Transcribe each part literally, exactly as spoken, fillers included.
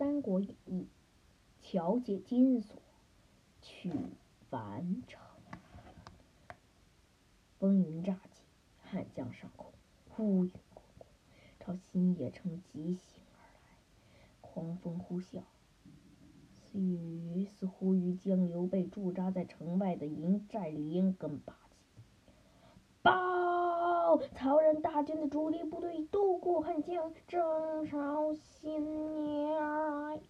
三国演义》，巧解金锁，取樊城。风云乍起，汉江上空乌云滚滚，朝新野城急行而来，狂风呼啸，似与似乎于将刘备驻扎在城外的营寨连根拔起。报！曹仁大军的主力部队渡过汉江，正朝新野而来。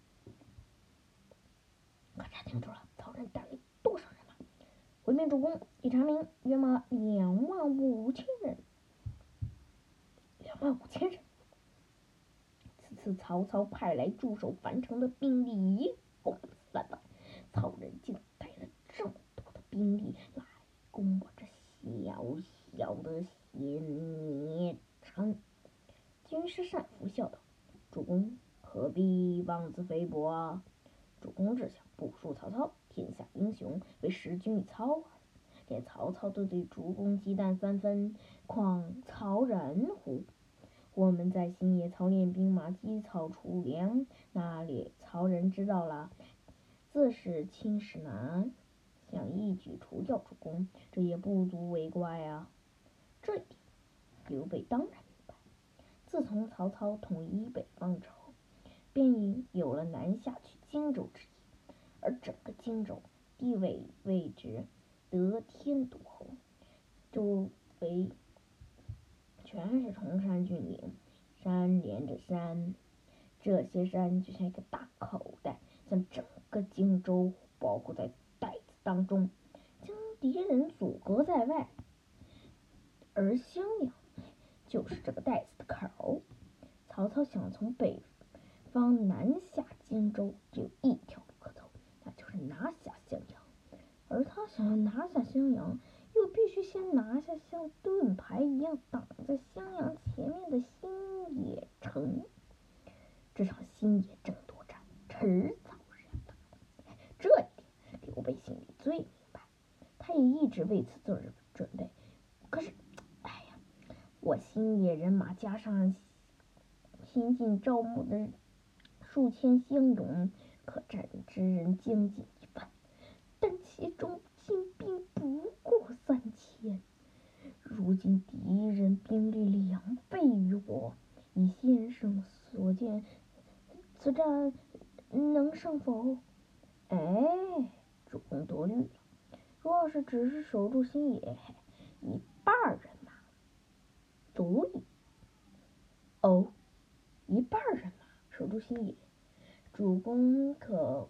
可查清楚了，曹仁带了多少人马？回面主公一查明，约马两万五千人。两万五千人。此次曹操派来驻守樊城的兵力一共三万，曹仁竟带了这么多的兵力来攻我这小小的新野城。军师单福笑道：“主公何必妄自菲薄啊？主公只想部署曹操，天下英雄为识君以操耳。连曹操都对主公忌惮三分，况曹仁乎？我们在新野操练兵马，积草储粮，那里曹仁知道了，自是轻视难，想一举除掉主公，这也不足为怪啊。”这一点，刘备当然明白。自从曹操统一北方之后，便有了南下取荆州之意，而整个荆州地位位置得天独厚，周围全是崇山峻岭，山连着山，这些山就像一个大口袋，将整个荆州包裹在袋子当中，将敌人阻隔在外。而襄阳就是这个袋子的口。曹操想从北方南下荆州，只有一条路可走，那就是拿下襄阳。而他想要拿下襄阳，又必须先拿下像盾牌一样挡在襄阳前面的新野城。这场新野争夺战迟早是要打的，这一点刘备心里最明白，他也一直为此做着准备。可是哎呀，我新野人马加上新进招募的数千乡勇，可战之人将近一万，但其中精兵不过三千。如今敌人兵力两倍于我，以先生所见，此战能胜否？哎，主公多虑了。若是只是守住新野，一半人马足矣。哦，一半人马守住新野，主公可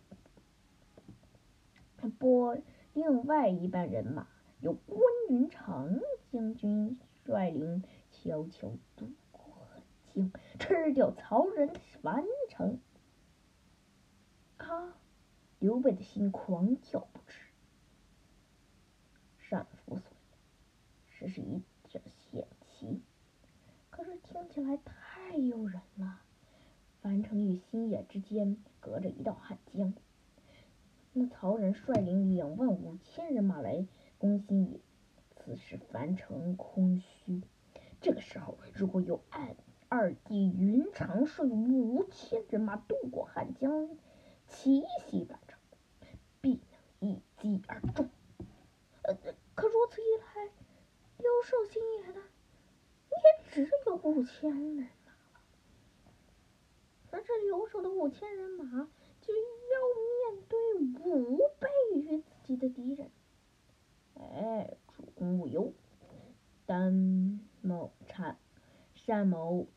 拨另外一半人马，由关云长将军率领，悄悄渡过汉江，吃掉曹仁的樊城。啊！刘备的心狂跳不止。单福所这是一阵险棋，可是听起来太诱人了。樊城与新野之间隔着一道汉江，那曹仁率领两万五千人马来攻新野，此时樊城空虚。这个时候，如果有二二弟云长率五千人马渡过汉江，奇袭樊城，必能一击而中。呃，可如此一来，留守新野的也只有五千人马了。而这留守的五千人马就要面对五倍于自己的敌人。哎，主公勿忧，单某产单某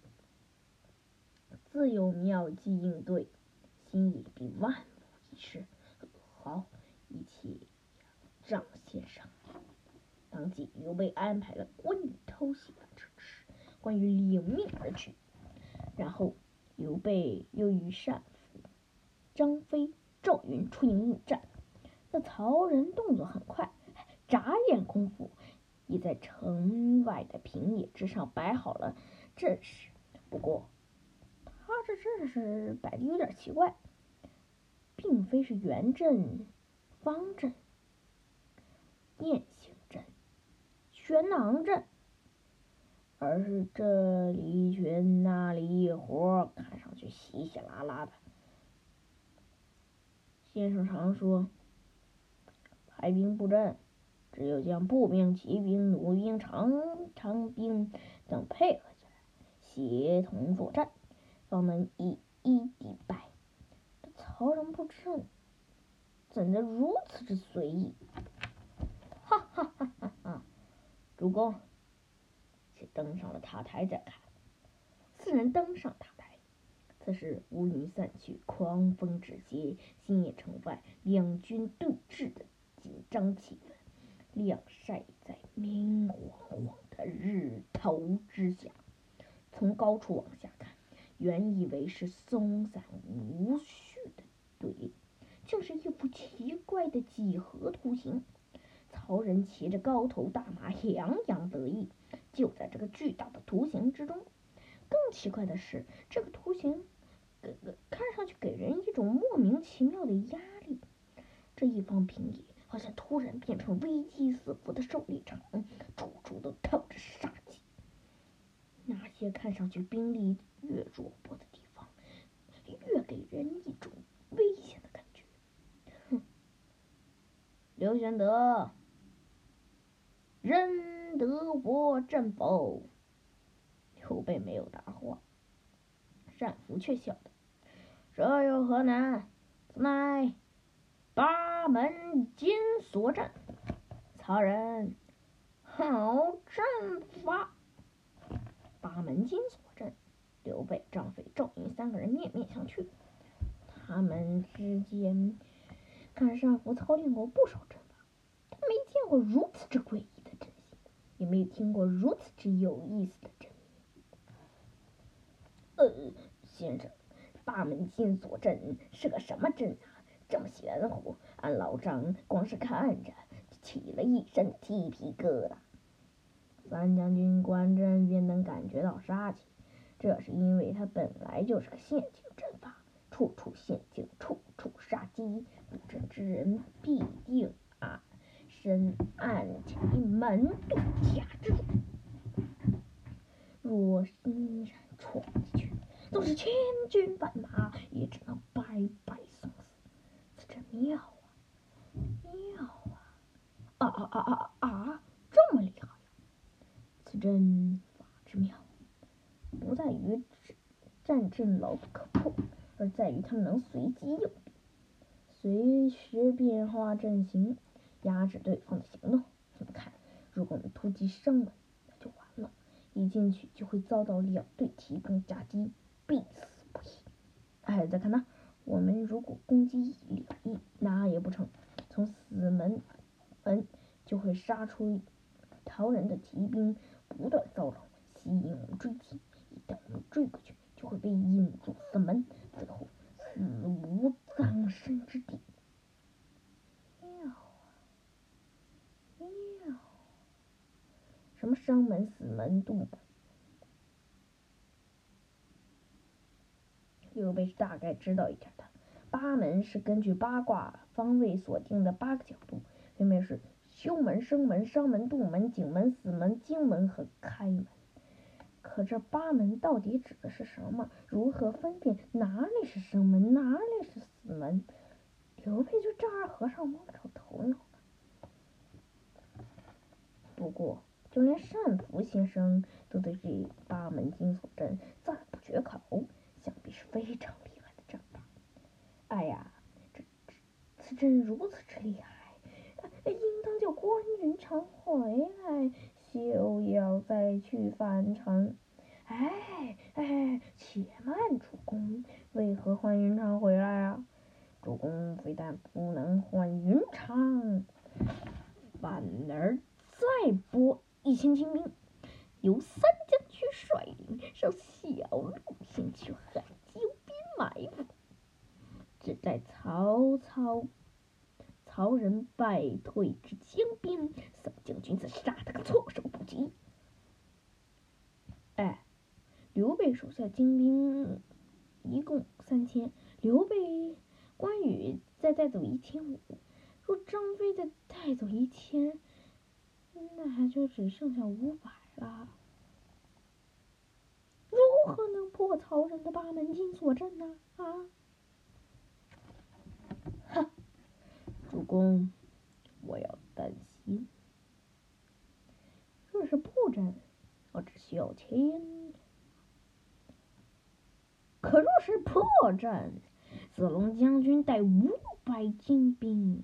自有妙计应对，新野必万无一失。好，一切仗先生。当即刘备安排了关羽偷袭樊城时，关羽领命而去。然后刘备又与单福、张飞、赵云出营应战。那曹仁动作很快，眨眼功夫已在城外的平野之上摆好了阵势。不过他这阵势摆的有点奇怪，并非是圆阵、方阵、雁行阵、悬囊阵，而是这里一群那里一伙，看上去稀稀拉拉的， 先生常说，排兵布阵，只有将步兵、骑兵、弩兵、长长兵等配合起来，协同作战，方能以一敌百。这曹仁布阵，怎得如此之随意？哈哈哈哈哈！主公，且登上了塔台再看。四人登上塔台，此时乌云散去，狂风止歇，新野城外两军对峙的紧张气氛，晾晒在明晃晃的日头之下。从高处往下看，原以为是松散无序的队列，竟是一幅奇怪的几何图形。曹仁骑着高头大马，洋洋得意。就在这个巨大的图形之中，更奇怪的是，这个图形给看上去给人一种莫名其妙的压力。这一方平野好像突然变成危机四伏的狩猎场，处处都透着杀气。那些看上去兵力越弱薄的地方，越给人一种危险的感觉。哼，刘玄德，认得我阵否？刘备没有答话，单福却笑道：“这有何难？此乃八门金锁阵。曹仁，好阵法！”八门金锁阵，刘备、张飞、赵云三个人面面相觑。他们之间看单福操练过不少阵法，但没见过如此之诡异的阵型，也没有听过如此之有意思的阵名。呃，先生，八门金锁阵是个什么阵啊？这么玄乎，俺老张光是看着就起了一身的鸡皮疙瘩。三将军观阵便能感觉到杀气，这是因为它本来就是个陷阱阵法，处处陷阱，处处杀机，布阵之人必定啊深谙其门度卡之中。若欣然闯进去，就是千军万马也只能白白送死。此阵妙啊，妙啊！啊啊啊啊啊！这么厉害！此阵法之妙，不在于战阵牢不可破，而在于它能随机应变，随时变化阵型，压制对方的行动。你们看，如果我们突击生门，那就完了，一进去就会遭到两队骑兵夹击，必死不义。哎，再看那，我们如果攻击两翼，那也不成，从死门门就会杀出曹仁的骑兵，不断骚扰，吸引我们追击。一旦我们追过去，就会被引入死门，最后死无葬身之地。妙啊，妙！什么生门、死门、渡门？刘备是大概知道一点的。八门是根据八卦方位锁定的八个角度，分别是休门、生门、伤门、渡门、景门、死门、荆门和开门。可这八门到底指的是什么？如何分辨哪里是生门，哪里是死门？刘备就丈二和尚摸不着头脑了。不过，就连单福先生都对这八门金锁阵赞不绝口，想必是非常厉害的阵法。哎呀，这这此阵如此之厉害，应当叫关云长回来，休要再去反常。哎哎，且慢，主公，为何换云长回来啊？主公非但不能换云长，反而再拨一千精兵，由三将军率领，上小路先去汉救兵埋伏，只待曹操、曹仁败退至江边，三将军则杀他个措手不及。哎，刘备手下精兵一共三千，刘备、关羽再带走一千五，若张飞再带走一千，那还就只剩下五百了。如何能破曹仁的八门金锁阵呢？啊！哈公，我要担心。若是破阵，我只需要千。可若是破阵，子龙将军带五百精兵，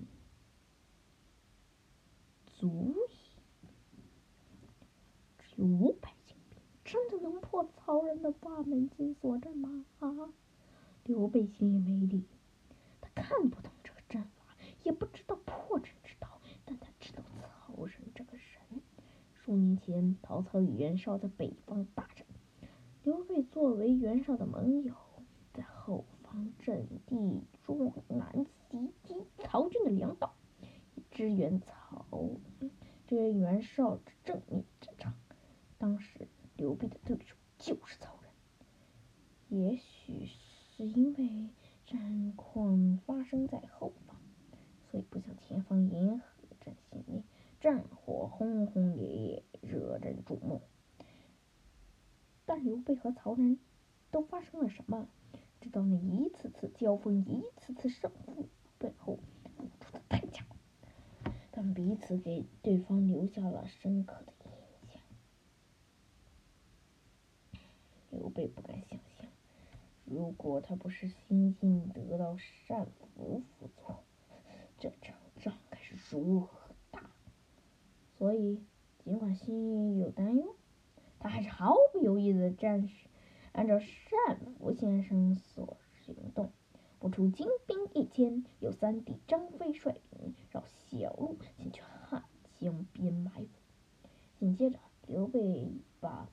足矣。只有五百精兵，真的能破曹仁的八门金锁阵吗？啊！刘备心里没底，他看不懂这个阵法，也不知道破阵之道，但他知道曹仁这个人。数年前，曹操与袁绍在北方大战，刘备作为袁绍的盟友，在后方阵地中南袭击曹军的粮道，以支援曹支援袁绍之正面战场。当时刘备的对手就是曹仁，也许是因为战况发生在后方，所以不像前方沿河战线内战火轰轰烈烈，惹人瞩目。但刘备和曹仁都发生了什么？直到那一次次交锋，一次次胜负背后付出的代价，他们彼此给对方留下了深刻的印象。刘备不敢想象，如果他不是新晋得到单福辅佐，这场仗该是如何打。所以尽管心里有担忧，他还是毫不犹豫的战士按照单福先生所行动，不出精兵一千，由三弟张飞率领，绕小路前去汉江边埋伏。紧接着，刘备把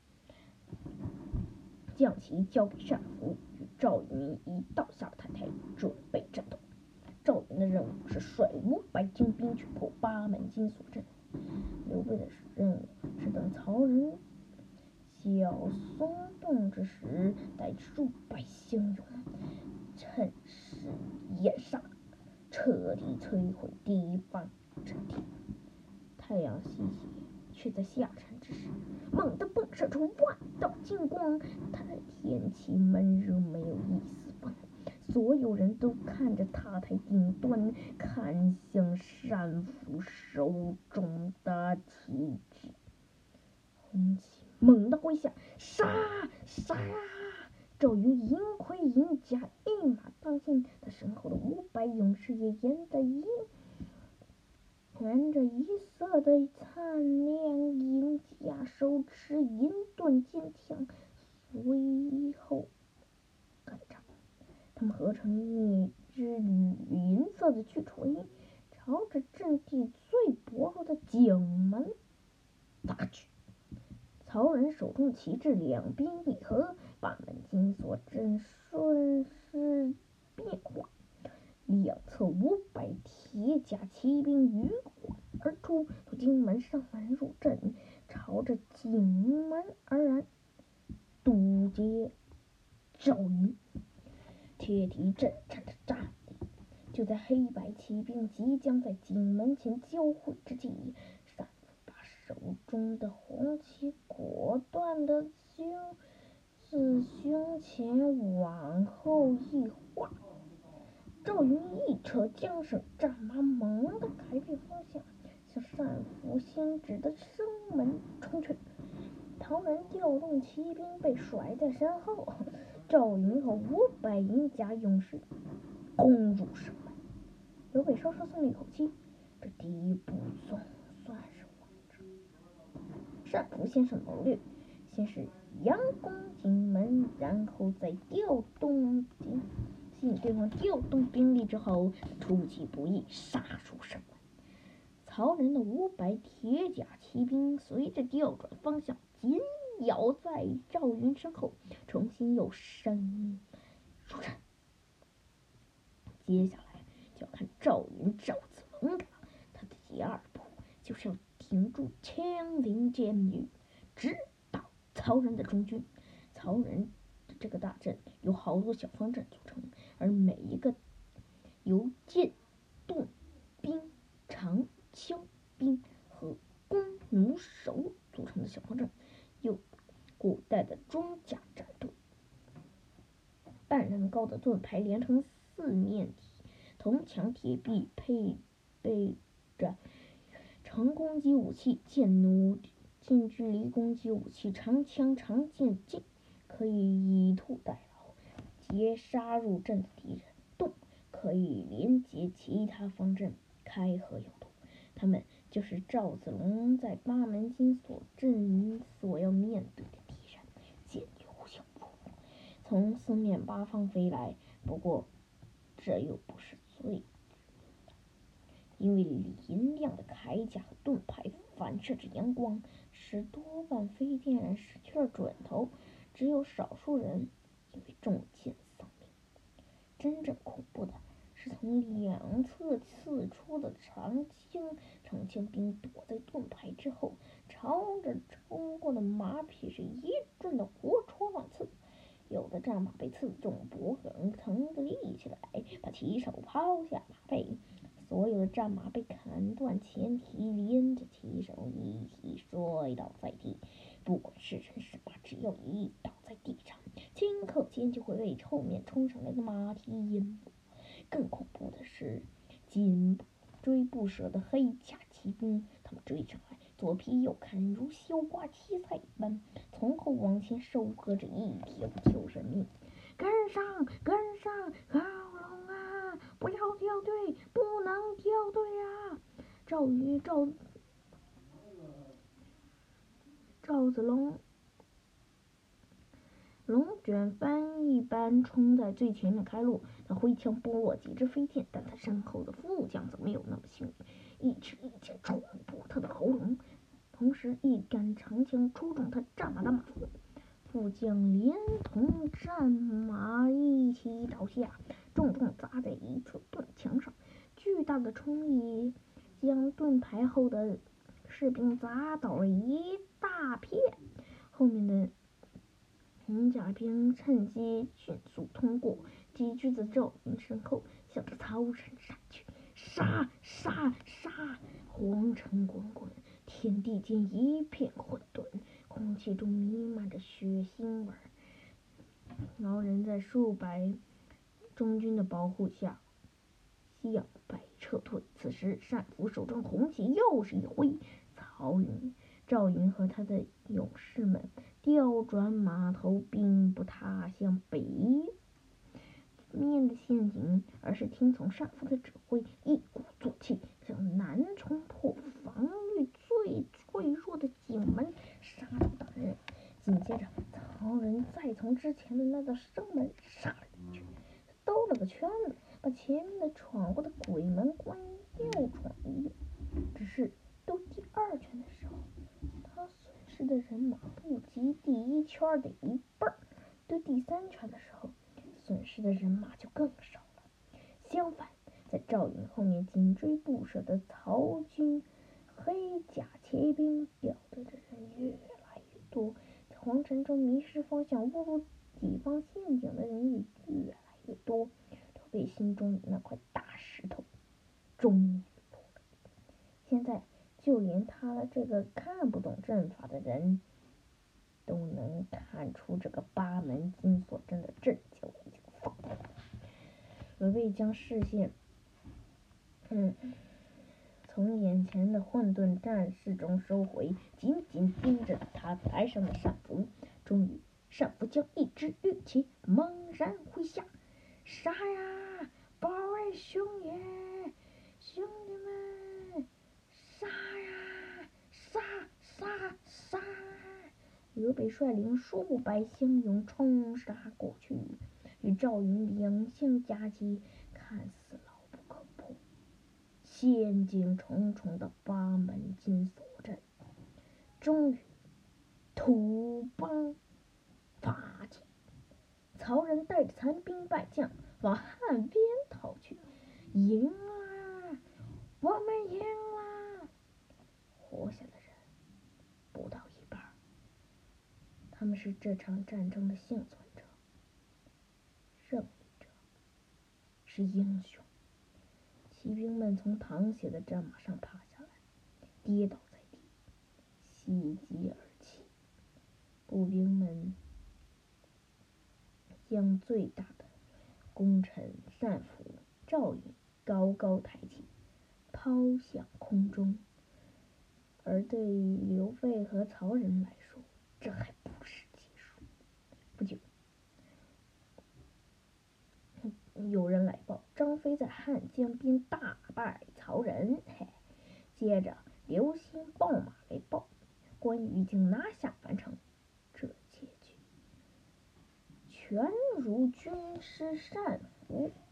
将旗交给单福，与赵云一道下太太，准备战斗。赵云的任务是率五百精兵去破八门金锁阵，刘备的任务是等曹仁小松动之时，带数百相拥，趁势掩杀，彻底摧毁敌方阵地。太阳西斜，却在下山之时猛地迸射出万道金光。他在天气闷热，没有一丝风，所有人都看着塔台顶端，看向单福手中的旗帜。红旗猛地挥下，杀杀！赵云银盔银甲，一马当先，他身后的五百勇士也沿着银沿着一色的灿亮银甲，手持银盾尖枪，随后跟上。他们合成一支铝银色的巨锤，朝着阵地最薄弱的井门打去。曹仁手中的旗帜两边一合，八门金锁阵顺势变化，两侧五百铁甲骑兵鱼贯而出，从荆门上门入阵，朝着井门而来，堵截赵云。铁蹄震颤的战地，就在黑白骑兵即将在井门前交汇之际，单福把手中的红旗果断的胸自胸前往后一划，赵云一扯缰绳，战马猛地改变方向，向单福先指的生门冲去。曹仁调动骑兵被甩在身后，赵云和五百银甲勇士攻入城门。刘备稍稍松了一口气，这第一步总算是完成。单福先生谋略，先是佯攻荆门，然后再调动兵吸引对方调动兵力之后，出其不意杀出城门。曹仁的五百铁甲骑兵随着调转方向，紧咬在赵云身后，重新又深入阵。接下来就要看赵云赵子龙的了，他的第二步就是要挺住枪林箭雨，直捣曹仁的中军。曹仁的这个大阵由好多小方阵组成，而每一个由剑、盾、兵、长枪兵和弓弩手组成的小方阵，有古代的装甲战队。半人高的盾牌连成四面体铜墙铁壁，配备着长攻击武器、剑弩、近距离攻击武器、长枪、长剑镜，可以以兔代劳，截杀入阵的敌人；盾可以连接其他方阵，开合有度。他们就是赵子龙在八门金锁阵所要面对的敌人，剑流相扑，从四面八方飞来。不过，这又不是最因为银亮的铠甲和盾牌反射着阳光，使多半飞剑人失去了准头，只有少数人因为中箭丧命。真正恐怖的是从两侧刺出的长枪，长枪兵躲在盾牌之后，朝着冲过的马匹是一阵的活戳乱刺。有的战马被刺中脖梗，疼得立起来，把骑手抛下马背；所有的战马被砍断前蹄，连着骑手一起摔倒在地。不管是人是马，只要一倒在地上，顷刻间就会被后面冲上来的马蹄淹没。更恐怖的是，紧追不舍的黑甲骑兵，他们追上来，左劈右砍，如削瓜切菜一般，从后往前收割着一条条人命。跟上，跟上，靠拢啊！不要掉队，不能掉队啊！赵云、赵赵子龙龙卷帆一般冲在最前面开路，他挥枪拨落几支飞剑，但他身后的副将则没有那么幸运，一支一箭穿破他的喉咙，同时一杆长枪戳中他战马的马腹，副将连同战马一起倒下，重重砸在一侧盾墙上，巨大的冲力将盾牌后的士兵砸倒了一大片。后面的银甲兵趁机迅速通过，急居在赵云身后，向着曹仁杀去。杀杀杀！黄尘滚滚，天地间一片混沌，空气中弥漫着血腥味。曹仁在数百中军的保护下向北撤退。此时单福手中红旗又是一挥，曹云、赵云和他的勇士们调转马头，并不踏向北面的陷阱，而是听从单福的指挥，一鼓作气向南冲破防御最脆弱的井门，杀出大任。紧接着，曹仁再从之前的那道生门杀了进去，兜了个圈子，把前面的闯过的鬼门关又闯一遍。只是兜第二圈的时候，他损失的人马不及第一圈的一半，对第三圈的时候，损失的人马就更少了。相反，在赵云后面紧追不舍的曹军黑甲骑兵掉队的人越来越多，在皇城中迷失方向、误入己方陷阱的人也越来越多。刘备心中的那块大石头终于落了地。现在就连他这个看不懂阵法的人都能看出这个八门金锁阵的阵脚已经放大了。刘备将视线嗯从眼前的混沌战事中收回，紧紧盯着他台上的单福。终于，单福将一支玉旗猛然挥下，杀呀，保卫兄爷，兄弟们，杀呀，杀杀杀！刘备率领数百乡勇冲杀过去，与赵云两相夹击，看似牢不可破。陷阱重重的八门金锁阵，终于土崩发起。曹仁带着残兵败将往汉边逃去。赢啦！我们赢啦！活下的人不到一半，他们是这场战争的幸存者、胜利者，是英雄。骑兵们从淌血的战马上爬下来，跌倒在地，喜极而泣。步兵们将最大的功臣单福、赵云高高抬起， 抛向空中。而对于刘备和曹仁来说，这还不是结束。不久，有人来报，张飞在汉江边大败曹仁。嘿，接着刘歆报马来报，关羽已经拿下樊城。这结局全如军师单于